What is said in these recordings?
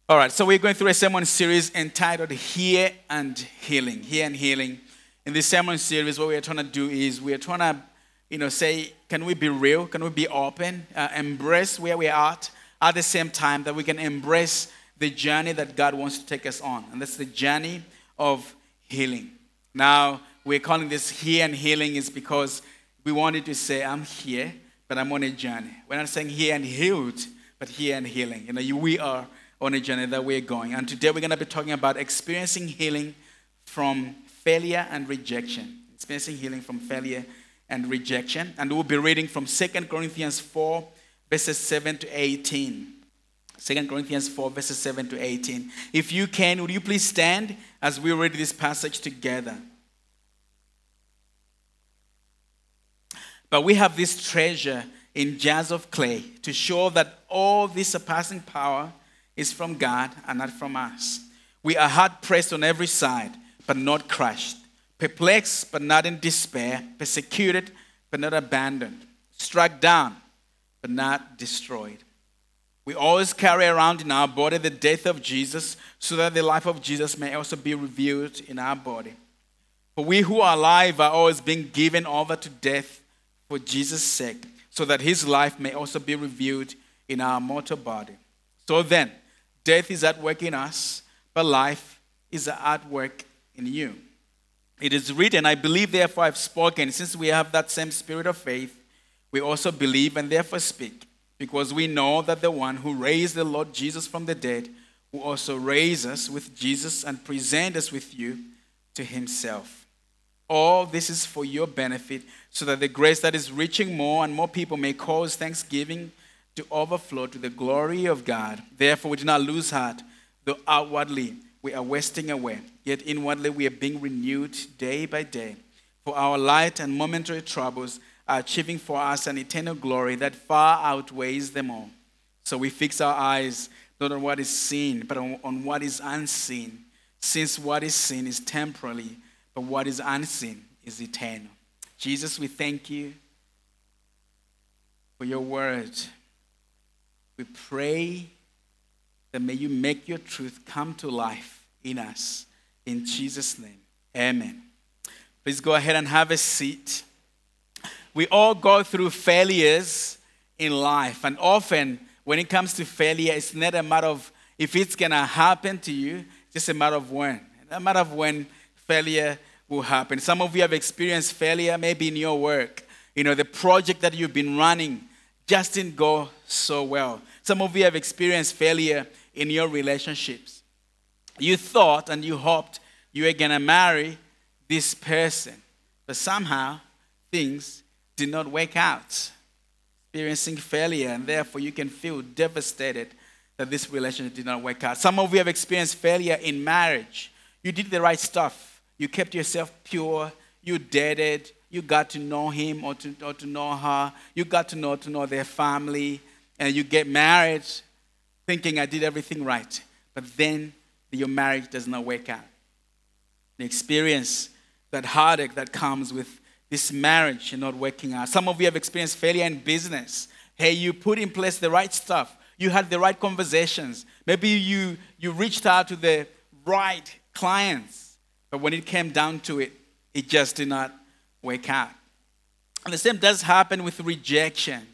All right, so we're going through a sermon series entitled Here and Healing. Here and Healing. In this sermon series, what we're trying to do is we're trying to, say, can we be real? Can we be open? Embrace where we're at the same time that we can embrace the journey that God wants to take us on. And that's the journey of healing. Now, we're calling this Here and Healing is because we wanted to say, I'm here, but I'm on a journey. We're not saying here and healed, but here and healing. We are on a journey that we're going. And today we're going to be talking about experiencing healing from failure and rejection. Experiencing healing from failure and rejection. And we'll be reading from 2 Corinthians 4, verses 7 to 18. 2 Corinthians 4, verses 7 to 18. If you can, would you please stand as we read this passage together? But we have this treasure in jars of clay to show that all this surpassing power is from God and not from us. We are hard pressed on every side, but not crushed. Perplexed, but not in despair. Persecuted, but not abandoned. Struck down, but not destroyed. We always carry around in our body the death of Jesus, so that the life of Jesus may also be revealed in our body. For we who are alive are always being given over to death for Jesus' sake, so that his life may also be revealed in our mortal body. So then, death is at work in us, but life is at work in you. It is written, I believe, therefore I've spoken. Since we have that same spirit of faith, we also believe and therefore speak, because we know that the one who raised the Lord Jesus from the dead will also raise us with Jesus and present us with you to himself. All this is for your benefit, so that the grace that is reaching more and more people may cause thanksgiving to overflow to the glory of God. Therefore, we do not lose heart, though outwardly we are wasting away, yet inwardly we are being renewed day by day. For our light and momentary troubles are achieving for us an eternal glory that far outweighs them all. So we fix our eyes not on what is seen, but on what is unseen, since what is seen is temporary, but what is unseen is eternal. Jesus, we thank you for your word. We pray that may you make your truth come to life in us. In Jesus' name, amen. Please go ahead and have a seat. We all go through failures in life. And often, when it comes to failure, it's not a matter of if it's going to happen to you, it's just a matter of when. A matter of when failure will happen. Some of you have experienced failure maybe in your work. The project that you've been running just didn't go so well. Some of you have experienced failure in your relationships. You thought and you hoped you were going to marry this person, but somehow things did not work out. Experiencing failure, and therefore you can feel devastated that this relationship did not work out. Some of you have experienced failure in marriage. You did the right stuff. You kept yourself pure. You dated. You got to know him or to know her. You got to know their family. And you get married thinking I did everything right. But then your marriage does not work out. The experience, that heartache that comes with this marriage not working out. Some of you have experienced failure in business. Hey, you put in place the right stuff. You had the right conversations. Maybe you reached out to the right clients. But when it came down to it, it just did not work out. And the same does happen with rejection.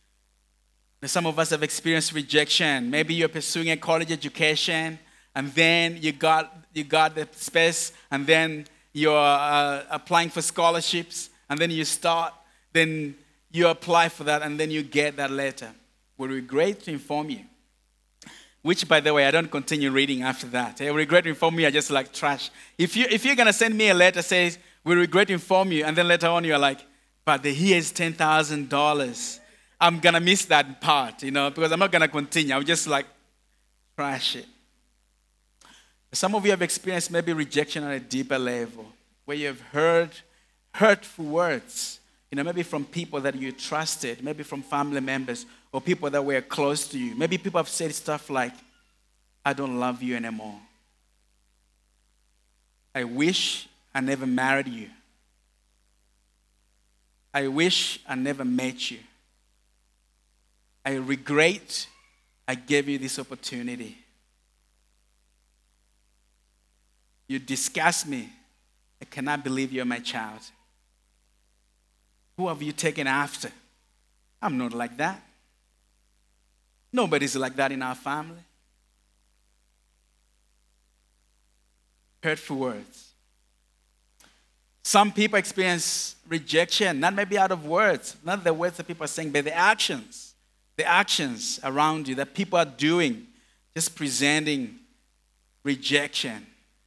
Some of us have experienced rejection. Maybe you're pursuing a college education, and then you got the space, and then you're applying for scholarships, and then then you apply for that, and then you get that letter. We regret to inform you. Which, by the way, I don't continue reading after that. I regret to inform you, I just like trash. If you're going to send me a letter that says, we regret to inform you, and then later on you're like, but here's $10,000. I'm going to miss that part, because I'm not going to continue. I'll just like trash it. Some of you have experienced maybe rejection on a deeper level, where you have heard hurtful words, maybe from people that you trusted, maybe from family members or people that were close to you. Maybe people have said stuff like, I don't love you anymore. I wish I never married you. I wish I never met you. I regret I gave you this opportunity. You disgust me. I cannot believe you're my child. Who have you taken after? I'm not like that. Nobody's like that in our family. Hurtful words. Some people experience rejection, not maybe out of words, not the words that people are saying, but the actions around you that people are doing, just presenting rejection.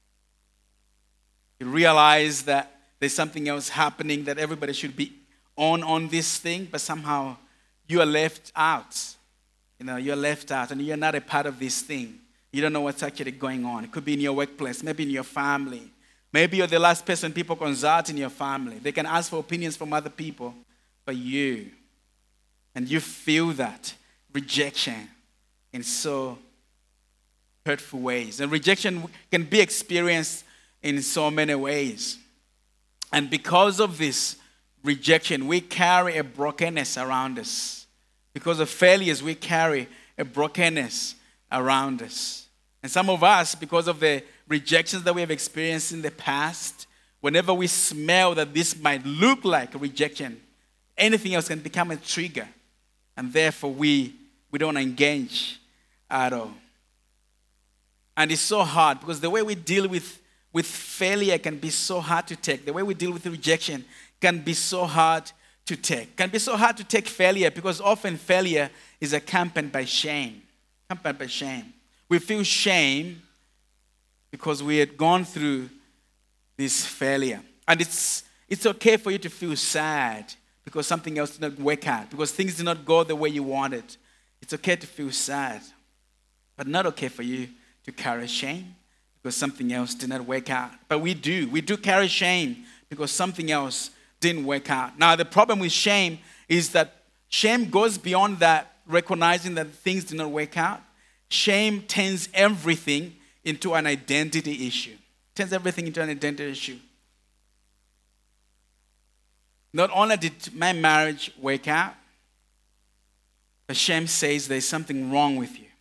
You realize that there's something else happening, that everybody should be on this thing, but somehow you are left out. You're left out and you're not a part of this thing. You don't know what's actually going on. It could be in your workplace, maybe in your family. Maybe you're the last person people consult in your family. They can ask for opinions from other people, but you. And you feel that rejection in so hurtful ways. And rejection can be experienced in so many ways. And because of this rejection, we carry a brokenness around us. Because of failures, we carry a brokenness around us. And some of us, because of the rejections that we have experienced in the past, whenever we smell that this might look like a rejection, anything else can become a trigger. And therefore, we don't engage at all. And it's so hard because the way we deal with failure can be so hard to take. The way we deal with rejection can be so hard to take. Can be so hard to take failure because often failure is accompanied by shame. We feel shame because we had gone through this failure. And it's okay for you to feel sad because something else did not work out, because things did not go the way you wanted. It's okay to feel sad, but not okay for you to carry shame because something else did not work out. But we do carry shame because something else didn't work out. Now, the problem with shame is that shame goes beyond that, recognizing that things did not work out. Shame turns everything into an identity issue. Not only did my marriage work out, but shame says there's something wrong with you.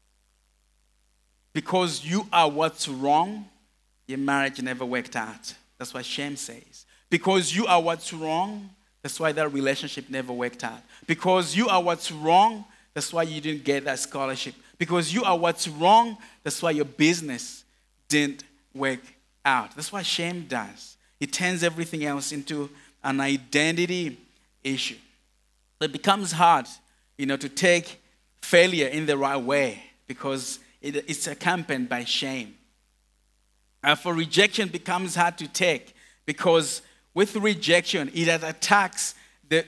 Because you are what's wrong, your marriage never worked out. That's what shame says. Because you are what's wrong, that's why that relationship never worked out. Because you are what's wrong, that's why you didn't get that scholarship. Because you are what's wrong, that's why your business didn't work out. That's what shame does. It turns everything else into an identity issue. It becomes hard, to take failure in the right way because it's accompanied by shame. For rejection becomes hard to take because with rejection, it attacks the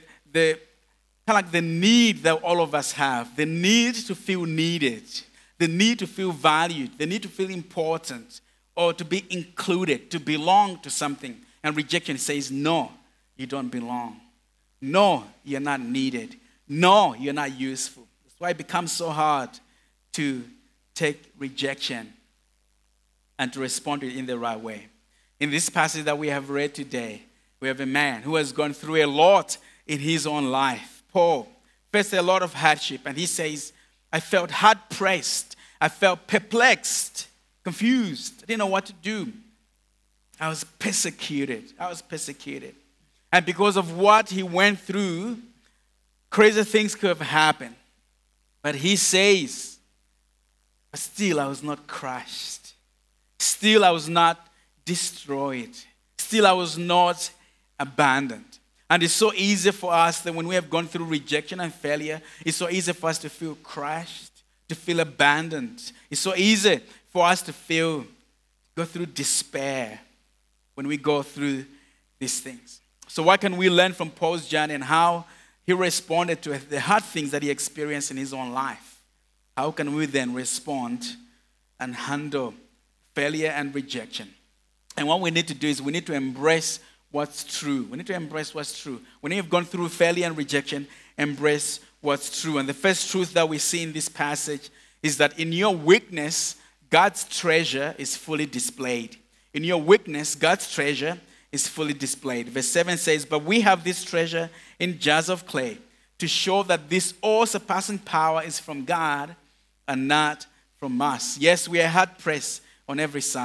need that all of us have, the need to feel needed, the need to feel valued, the need to feel important, or to be included, to belong to something. And rejection says, no, you don't belong. No, you're not needed. No, you're not useful. That's why it becomes so hard to take rejection and to respond to it in the right way. In this passage that we have read today, we have a man who has gone through a lot in his own life. Paul faced a lot of hardship, and he says, I felt hard-pressed. I felt perplexed, confused. I didn't know what to do. I was persecuted. And because of what he went through, crazy things could have happened. But he says, but still I was not crushed. Still I was not destroyed. Still I was not abandoned. And it's so easy for us that when we have gone through rejection and failure, it's so easy for us to feel crushed, to feel abandoned. It's so easy for us to go through despair when we go through these things. So what can we learn from Paul's journey and how he responded to the hard things that he experienced in his own life? How can we then respond and handle failure and rejection? And what we need to do is we need to embrace what's true. We need to embrace what's true. When you've gone through failure and rejection, embrace what's true. And the first truth that we see in this passage is that in your weakness, God's treasure is fully displayed. In your weakness, God's treasure is fully displayed. Verse 7 says, but we have this treasure in jars of clay to show that this all-surpassing power is from God and not from us. Yes, we are hard-pressed on every side,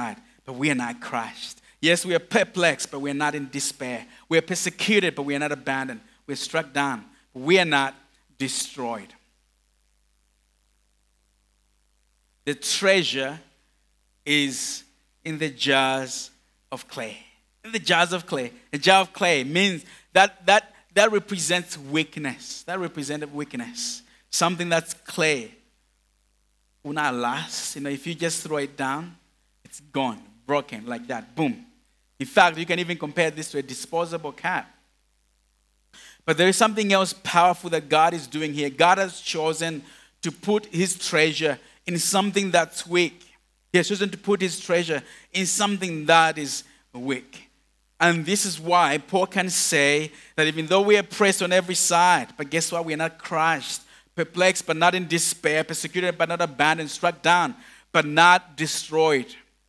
but we are not crushed. Yes, we are perplexed, but we are not in despair. We are persecuted, but we are not abandoned. We are struck down, but we are not destroyed. The treasure is in the jars of clay. In the jars of clay. A jar of clay means that represents weakness. That represents weakness. Something that's clay will not last. If you just throw it down, it's gone, broken like that. Boom. In fact, you can even compare this to a disposable cup. But there is something else powerful that God is doing here. God has chosen to put his treasure in something that's weak. He has chosen to put his treasure in something that is weak. And this is why Paul can say that even though we are pressed on every side, but guess what? We are not crushed, perplexed, but not in despair, persecuted, but not abandoned, struck down, but not destroyed.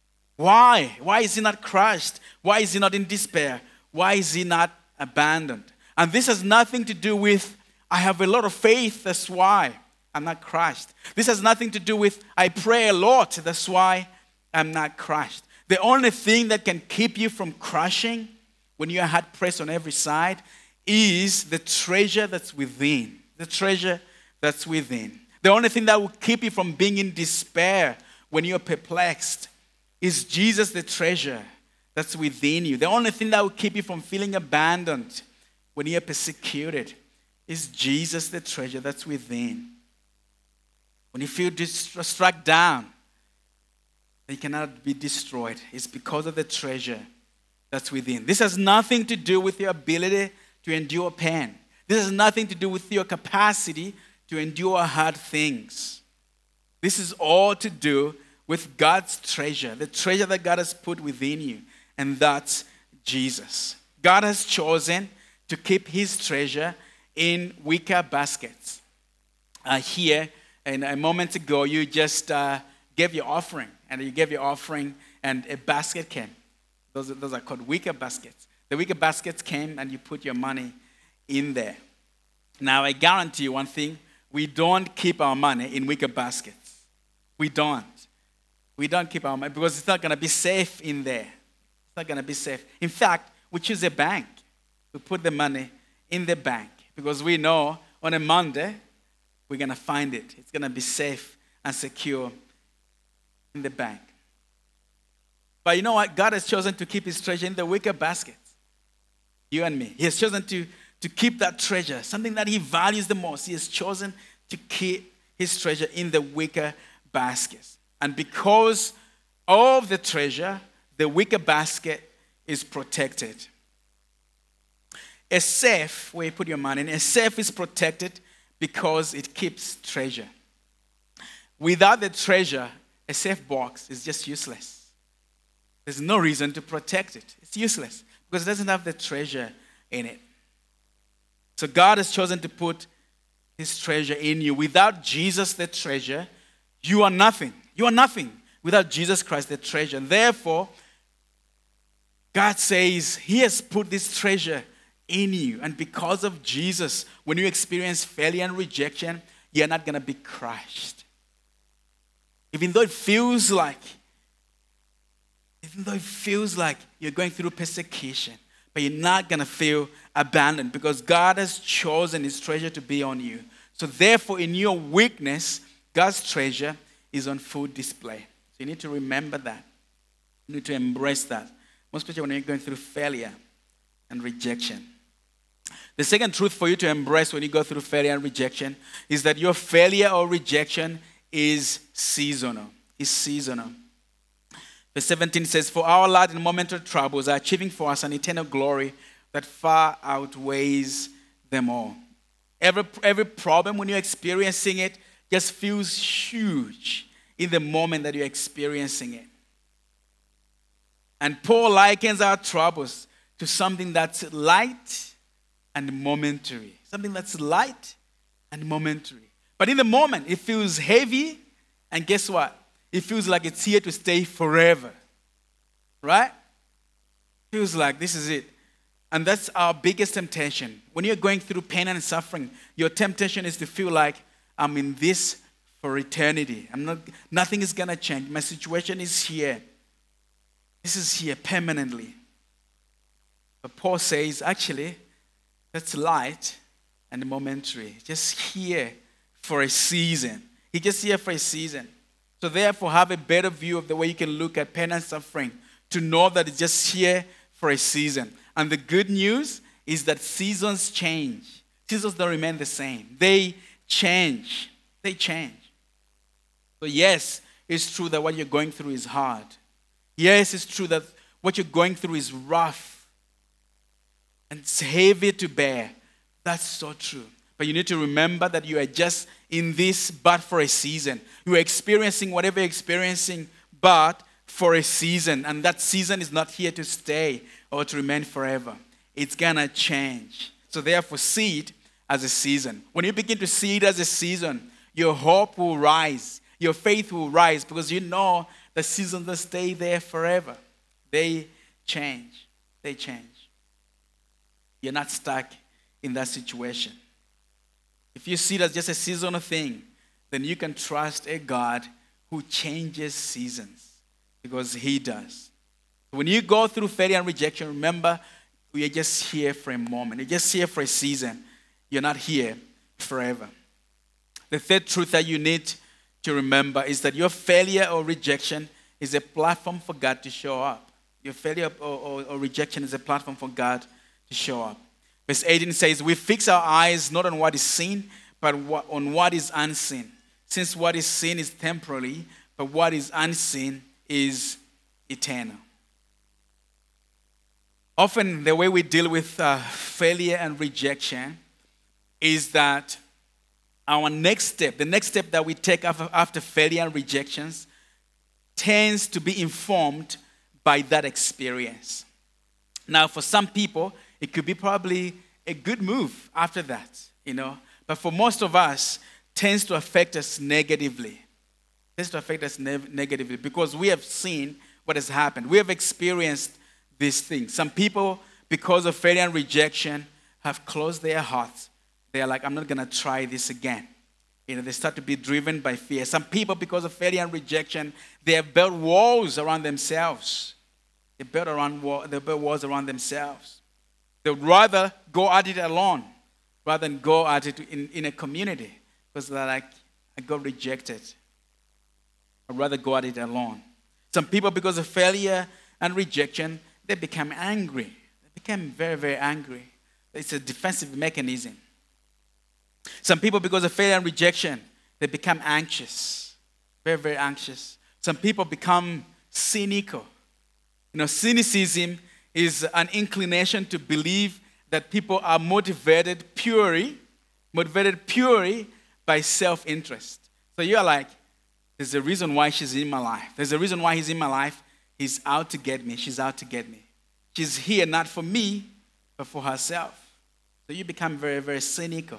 Why? Why is he not crushed? Why is he not in despair? Why is he not abandoned? And this has nothing to do with, I have a lot of faith, that's why I'm not crushed. This has nothing to do with, I pray a lot, that's why I'm not crushed. The only thing that can keep you from crushing when you are hard pressed on every side is the treasure that's within. The treasure that's within. The only thing that will keep you from being in despair when you're perplexed is Jesus, the treasure that's within you. The only thing that will keep you from feeling abandoned when you're persecuted is Jesus, the treasure that's within. When you feel struck down, you cannot be destroyed. It's because of the treasure that's within. This has nothing to do with your ability to endure pain. This has nothing to do with your capacity to endure hard things. This is all to do with God's treasure, the treasure that God has put within you, and that's Jesus. God has chosen to keep his treasure in wicker baskets. Here, and a moment ago, you just gave your offering, and you gave your offering, and a basket came. Those are called wicker baskets. The wicker baskets came, and you put your money in there. Now, I guarantee you one thing, we don't keep our money in wicker baskets. We don't. We don't keep our money because it's not going to be safe in there. It's not going to be safe. In fact, we choose a bank. We put the money in the bank because we know on a Monday, we're going to find it. It's going to be safe and secure in the bank. But you know what? God has chosen to keep his treasure in the wicker baskets. You and me. He has chosen to keep that treasure, something that he values the most. He has chosen to keep his treasure in the wicker baskets. And because of the treasure, the wicker basket is protected. A safe, where you put your money in, a safe is protected because it keeps treasure. Without the treasure, a safe box is just useless. There's no reason to protect it. It's useless because it doesn't have the treasure in it. So God has chosen to put his treasure in you. Without Jesus, the treasure, you are nothing. You are nothing without Jesus Christ, the treasure. And therefore, God says he has put this treasure in you. And because of Jesus, when you experience failure and rejection, you're not going to be crushed. Even though it feels like you're going through persecution, but you're not going to feel abandoned because God has chosen his treasure to be on you. So therefore, in your weakness, God's treasure is on full display. So you need to remember that. You need to embrace that. Most especially when you're going through failure and rejection. The second truth for you to embrace when you go through failure and rejection is that your failure or rejection is seasonal. It's seasonal. Verse 17 says, "For our light and momentary troubles are achieving for us an eternal glory that far outweighs them all." Every problem, when you're experiencing it, just feels huge in the moment that you're experiencing it. And Paul likens our troubles to something that's light and momentary. Something that's light and momentary. But in the moment, it feels heavy, and guess what? It feels like it's here to stay forever. Right? Feels like this is it. And that's our biggest temptation. When you're going through pain and suffering, your temptation is to feel like I'm in this for eternity. Nothing is going to change. My situation is here. This is here permanently. But Paul says, actually, that's light and momentary. Just here for a season. He just here for a season. So therefore, have a better view of the way you can look at pain and suffering to know that it's just here for a season. And the good news is that seasons change. Seasons don't remain the same. They change. They change. So yes, it's true that what you're going through is hard. Yes, it's true that what you're going through is rough and it's heavy to bear. That's so true. But you need to remember that you are just in this but for a season. You are experiencing whatever you're experiencing, but for a season. And that season is not here to stay or to remain forever. It's going to change. So therefore, see it as a season. When you begin to see it as a season, your hope will rise. Your faith will rise because you know the seasons don't stay there forever. They change. They change. You're not stuck in that situation. If you see it as just a seasonal thing, then you can trust a God who changes seasons because He does. When you go through failure and rejection, remember, we are just here for a moment. You're just here for a season. You're not here forever. The third truth that you need to remember is that your failure or rejection is a platform for God to show up. Your failure or rejection is a platform for God to show up. Verse 18 says, we fix our eyes not on what is seen, but on what is unseen. Since what is seen is temporary, but what is unseen is eternal. Often the way we deal with failure and rejection is that our next step, the next step that we take after failure and rejections, tends to be informed by that experience. Now, for some people, it could be probably a good move after that, But for most of us, tends to affect us negatively. Tends to affect us negatively because we have seen what has happened. We have experienced these things. Some people, because of failure and rejection, have closed their hearts. They are like, I'm not going to try this again. They start to be driven by fear. Some people, because of failure and rejection, they have built walls around themselves. They built walls around themselves. They would rather go at it alone rather than go at it in a community because they're like, I got rejected. I'd rather go at it alone. Some people, because of failure and rejection, they become angry. They become very, very angry. It's a defensive mechanism. Some people, because of failure and rejection, they become anxious. Very, very anxious. Some people become cynical. Cynicism is an inclination to believe that people are motivated purely by self-interest. So you're like, there's a reason why she's in my life. There's a reason why he's in my life. He's out to get me. She's out to get me. She's here not for me, but for herself. So you become very, very cynical.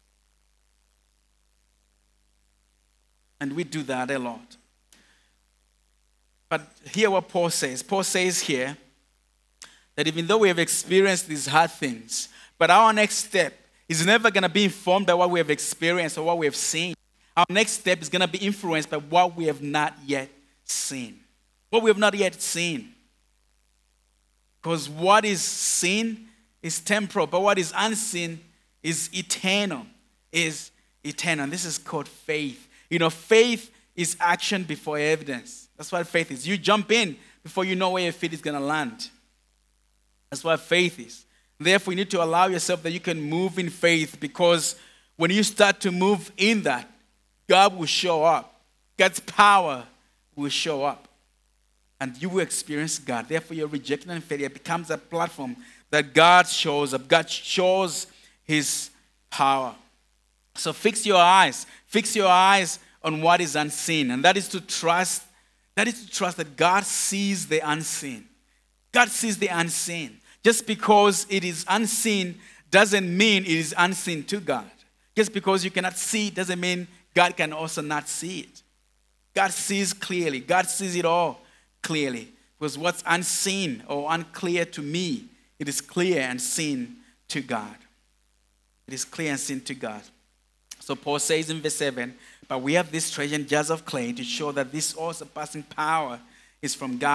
And we do that a lot. But hear what Paul says. Paul says here that even though we have experienced these hard things, but our next step is never going to be informed by what we have experienced or what we have seen. Our next step is going to be influenced by what we have not yet seen. What we have not yet seen. Because what is seen is temporal, but what is unseen is eternal. Is eternal. And this is called faith. Faith is action before evidence. That's what faith is. You jump in before you know where your feet is going to land. That's what faith is. Therefore, you need to allow yourself that you can move in faith because when you start to move in that, God will show up. God's power will show up. And you will experience God. Therefore, your rejection and failure becomes a platform that God shows up. God shows His power. So fix your eyes. Fix your eyes on what is unseen. And that is to trust. That is to trust that God sees the unseen. God sees the unseen. Just because it is unseen doesn't mean it is unseen to God. Just because you cannot see it doesn't mean God can also not see it. God sees clearly. God sees it all clearly. Because what's unseen or unclear to me, it is clear and seen to God. It is clear and seen to God. So Paul says in verse 7, but we have this treasure in jars of clay to show that this all-surpassing power is from God.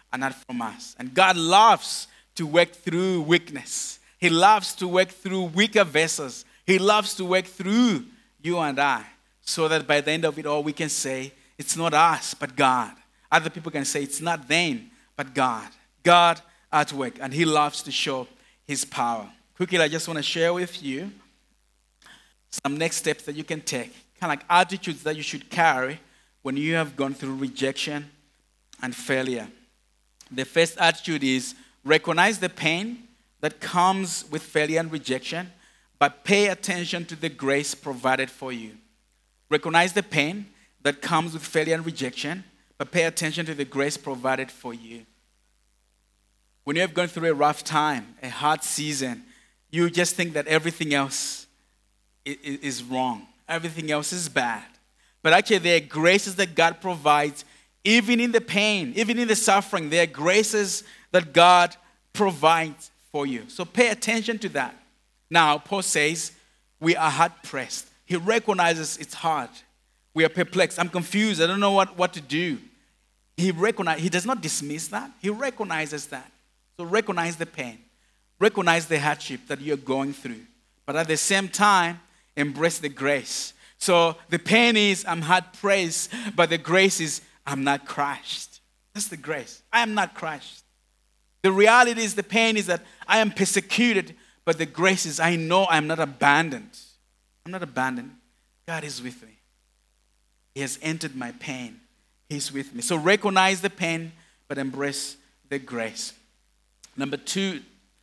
are not from us. And God loves to work through weakness. He loves to work through weaker vessels. He loves to work through you and I, so that by the end of it all, we can say, it's not us, but God. Other people can say, it's not them, but God. God at work, and He loves to show His power. Quickly, I just want to share with you some next steps that you can take, kind of like attitudes that you should carry when you have gone through rejection and failure. The first attitude is recognize the pain that comes with failure and rejection, but pay attention to the grace provided for you. Recognize the pain that comes with failure and rejection, but pay attention to the grace provided for you. When you have gone through a rough time, a hard season, you just think that everything else is wrong. Everything else is bad. But actually, there are graces that God provides, even in the pain, even in the suffering. There are graces that God provides for you. So pay attention to that. Now, Paul says, we are hard-pressed. He recognizes it's hard. We are perplexed. I'm confused. I don't know what to do. He does not dismiss that. He recognizes that. So recognize the pain. Recognize the hardship that you're going through. But at the same time, embrace the grace. So the pain is, I'm hard-pressed, but the grace is, I'm not crushed. That's the grace. I am not crushed. The reality is, the pain is that I am persecuted, but the grace is, I know I'm not abandoned. I'm not abandoned. God is with me. He has entered my pain. He's with me. So recognize the pain, but embrace the grace. Number 2,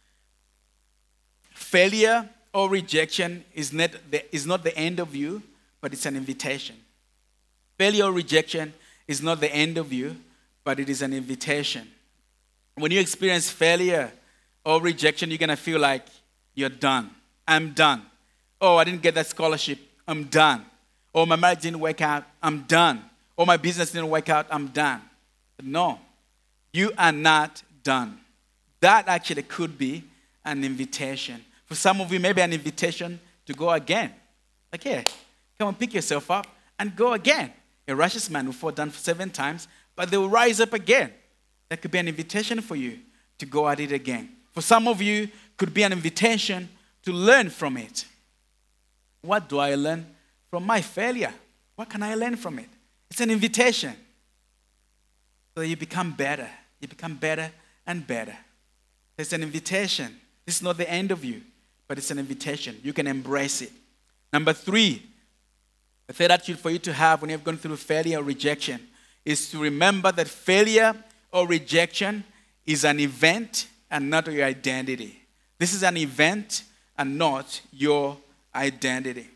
failure or rejection is not the end of you, but it's an invitation. Failure or rejection is not the end of you, but it is an invitation. When you experience failure or rejection, you're going to feel like you're done. I'm done. Oh, I didn't get that scholarship. I'm done. Oh, my marriage didn't work out. I'm done. Oh, my business didn't work out. I'm done. But no, you are not done. That actually could be an invitation. For some of you, maybe an invitation to go again. Like, here, come and pick yourself up and go again. A righteous man will fall down 7 times, but they will rise up again. That could be an invitation for you to go at it again. For some of you, could be an invitation to learn from it. What do I learn from my failure? What can I learn from it? It's an invitation. So you become better. You become better and better. It's an invitation. This is not the end of you, but it's an invitation. You can embrace it. Number 3, the third attitude for you to have when you've gone through failure or rejection is to remember that failure or rejection is an event and not your identity. This is an event and not your identity.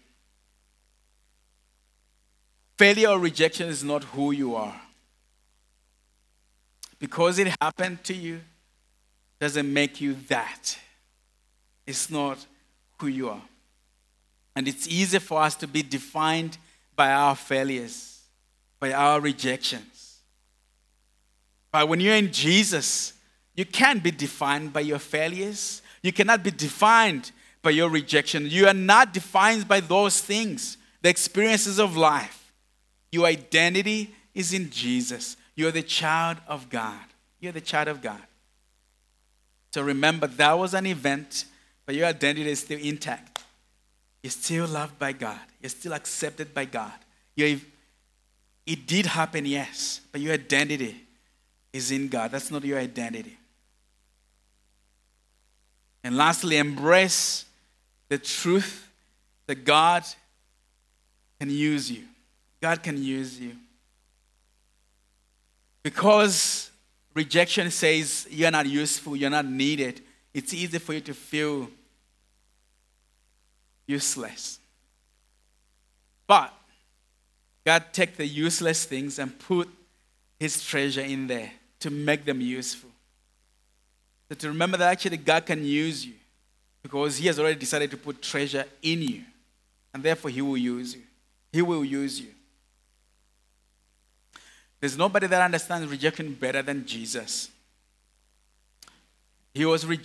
Failure or rejection is not who you are. Because it happened to you doesn't make you that. It's not who you are. And it's easy for us to be defined by our failures, by our rejections. But when you're in Jesus, you can't be defined by your failures. You cannot be defined by your rejection. You are not defined by those things, the experiences of life. Your identity is in Jesus. You're the child of God. You're the child of God. So remember, that was an event, but your identity is still intact. You're still loved by God. You're still accepted by God. It did happen, yes, but your identity is in God. That's not your identity. And lastly, embrace the truth that God can use you. God can use you. Because rejection says you're not useful, you're not needed, it's easy for you to feel useless. But God takes the useless things and put His treasure in there to make them useful. So to remember that actually God can use you because He has already decided to put treasure in you. And therefore He will use you. He will use you. There's nobody that understands rejection better than Jesus. He was rejected.